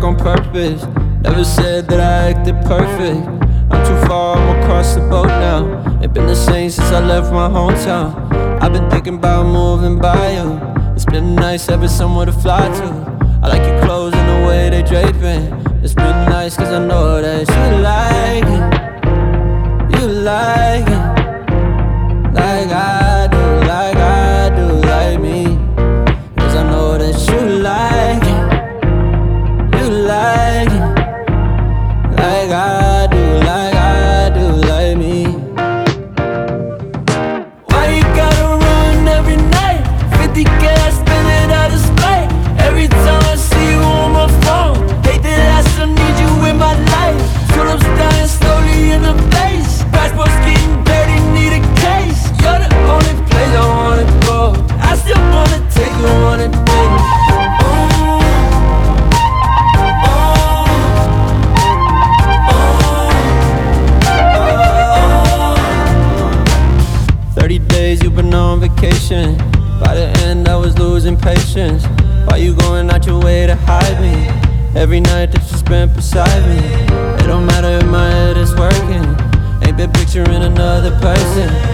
on purpose. Never said that I acted perfect. I'm too far, I'm across the boat now. Ain't been the same since I left my hometown. I've been thinking about moving by you. It's been nice having somewhere to fly to. I like your clothes and the way they draping. It's been nice cause I know that you like it. You like it. Like I do, like I do, like me. Cause I know that you like it. You like it. Like I do, like I do, like me. Why you gotta run every night? 50 gas, spend it out of spite. Every time I see you on my phone, hate that I still need you in my life. Tulips dying slowly in the face. Passport's getting dirty, need a case. You're the only place I wanna go. I still wanna take you on a date. 30 days you've been on vacation. By the end I was losing patience. Why you going out your way to hide me? Every night that you spent beside me. It don't matter if my head is working. Ain't been picturing another person.